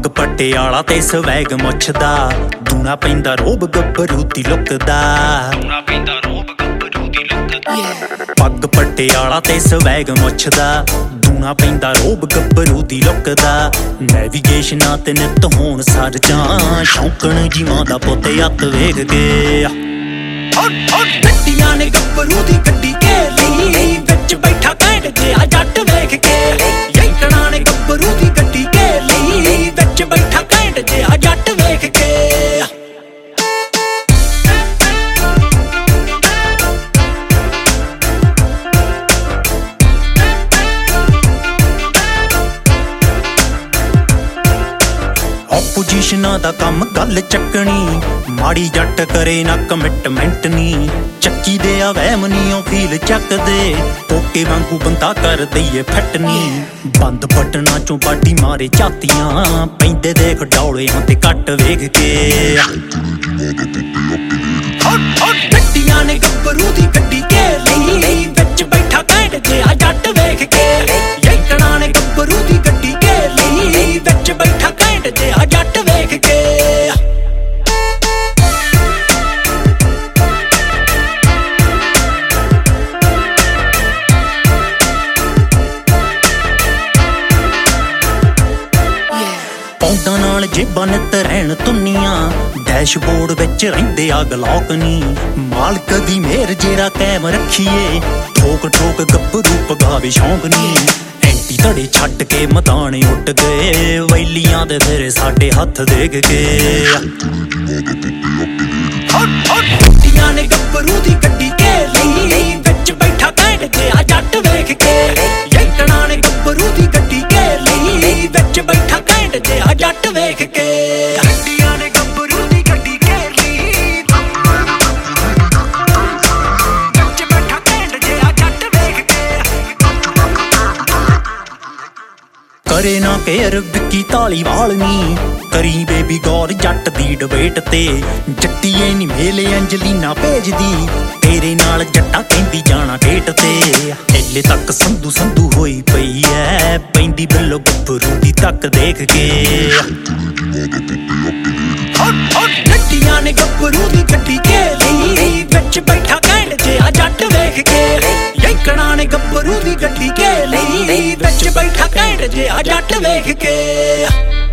ਪੱਗ ਪਟਿਆਲਾ ਤੇ ਸਵੈਗ ਮੁੱਛਦਾ ਦੂਣਾ ਪੈਂਦਾ ਰੋਬ ਗੱਭਰੂ ਦੀ ਲੁੱਕਦਾ ਪੱਗ ਪਟਿਆਲਾ ਤੇ ਸਵੈਗ ਮੁੱਛਦਾ ਦੂਣਾ ਪੈਂਦਾ ਰੋਬ ਗੱਭਰੂ ਦੀ ਲੁੱਕਦਾ ਨੈਵੀਗੇਸ਼ਨਾਂ ਤੇ ਨਿੱਤ ਹੋਣ ਸਰ ਜਾਂ ਸ਼ੌਂਕਣ ਜੀ ਮਾਂ ਦਾ ਪੁੱਤ ਅੱਤ ਵੇਖ ਕੇ ਗੱਡੀਆਂ ਨੇ ਗੱਭਰੂ ਦੀ ਗੱਡੀ ਘੇਰ ਲਈ ਵਿੱਚ ਬੈਠਾ ਘੈਂਟ ਜਿਹਾ ਜੱਟ ਵੇਖ ਕੇ ਯੈਂਕੜਾਂ ਨੇ ਗੱਭਰੂ ਦੀ ਗੱਡੀ ਘੇਰ ਲਈ ਵਿੱਚ ਬੈਠਾ ਘੈਂਟ ਜਿਹਾ ਜੱਟ ਵੇਖ ਕੇ ਪੋਜੀਸ਼ਨਾਂ ਦਾ ਕੰਮ ਗੱਲ ਚੱਕਣੀ ਮਾੜੀ ਜੱਟ ਕਰੇ ਨਾ ਕਮਿਟਮੈਂਟ ਨੀ ਚੱਕੀ ਦੇ ਆ ਵਹਿਮ ਨੀ ਉਹ ਫੀਲ ਚੱਕਦੇ ਟੋਕੇ ਵਾਂਗੂ ਬੰਦਾ ਕਰ ਦਈਏ ਫਿੱਟ ਨੀ ਬੰਦ ਬਟਨਾਂ ਚੋਂ ਬਾਡੀ ਮਾਰੇ ਝਾਤੀਆਂ ਪੈਂਦੇ ਦੇਖ ਡੌਲਿਆਂ ਤੇ ਕੱਟ ਵੇਖ ਕੇ ਗੱਡੀਆਂ ਨੇ ਗੱਭਰੂ ਦੀ ਗੱਡੀ ਘੇਰ ਲਈ ਵਿੱਚ ਬੈਠਾ ਘੈਂਟ ਜਿਹਾ ਜੱਟ ਵੇਖ ਕੇ ਯੈਂਕੜਾਂ ਨੇ ਗੱਭਰੂ ਦੀ ਗੱਡੀ ਘੇਰ ਲਈ ਵਿੱਚ ਬੈਠਾ ਘੈਂਟ ਜਿਹਾ ਜੱਟ ਵੇਖ ਕੇ ਪੌਂਦਾਂ ਨਾਲ ਜੇਬਾਂ ਨਿੱਤ ਰਹਿਣ ਤੁੰਨੀਆਂ ਡੈਸ਼ਬੋਰਡ ਵਿੱਚ ਰਹਿੰਦੇ ਆ ਗਲੌਕ ਨੀ ਮਾਲਕ ਦੀ ਮਿਹਰ ਜੇਰਾ ਕਾਇਮ ਰੱਖੀਏ ਠੋਕ ਠੋਕ ਗੱਭਰੂ ਪਗਾਵੇ ਸ਼ੌਂਕ ਨੀ ਐਂਟੀ ਧੜੇ ਛੱਡ ਕੇ ਮਦਾਣੇ ਉੱਡ ਗਏ ਵੈਲੀਆਂ ਦੇ ਫਿਰ ਸਾਡੇ ਹੱਥ ਦੇਖ ਕੇ ਗੱਡੀਆਂ ਨੇ ਗੱਭਰੂ ਦੀ ਗੱਡੀ ਘੇਰ ਲਈ ਵਿੱਚ ਬੈਠਾ ਘੈਂਟ ਜਿਹਾ ਜੱਟ ਵੇਖ ਕੇ ਯੈਂਕੜਾਂ ਨੇ ਗੱਭਰੂ ਦੀ ਗੱਡੀ ਘੇਰ ਲਈ ਵਿੱਚ ਬੈਠਾ ਘੈਂਟ ਜਿਹਾ ਜੱਟ ਵੇਖ ਕੇ ਗੱਡੀਆਂ ਨੇ ਗੱਭਰੂ ਦੀ ਗੱਡੀ ਘੇਰ ਲਈ ਵਿੱਚ ਬੈਠਾ ਘੈਂਟ ਜਿਹਾ ਜੱਟ ਵੇਖ ਕੇ ਕਰੇ ਨਾ ਕੇਅਰ ਵਿੱਕੀ ਧਾਲੀਵਾਲ ਨੀ ਕਰੀ ਬੇਬੀ ਗੌਰ ਜੱਟ ਦੀ ਡਿਬੇਟ ਤੇ ਜੱਟੀਏ ਨੀ ਮੇਲੇ ਅੰਜਲੀਨਾ ਭੇਜਦੀ ਤੇਰੇ ਨਾਲ ਜੱਟਾ ਕਹਿੰਦੀ ਜਾਣਾ ਡੇਟ ਤੇ ਏਲੇ ਤੱਕ ਸੰਧੂ ਸੰਧੂ ਹੋਈ ਪਈ ਐ ਪੈਂਦੀ ਬਿੱਲੋ ਗੱਭਰੂ ਦੀ ਤੱਕ ਦੇਖ ਕੇ ਗੱਡੀਆਂ ਨੇ ਗੱਭਰੂ ਦੀ ਗੱਡੀ ਘੇਰ ਲਈ ਵਿੱਚ ਬੈਠਾ ਘੈਂਟ ਜਿਹਾ ਜੱਟ ਵੇਖ ਕੇ ਯੈਂਕੜਾਂ ਨੇ ਗੱਭਰੂ ਦੀ ਗੱਡੀ ਘੇਰ ਲਈ ਵਿੱਚ ਬੈਠਾ ਘੈਂਟ ਜਿਹਾ ਜੱਟ ਵੇਖ ਕੇ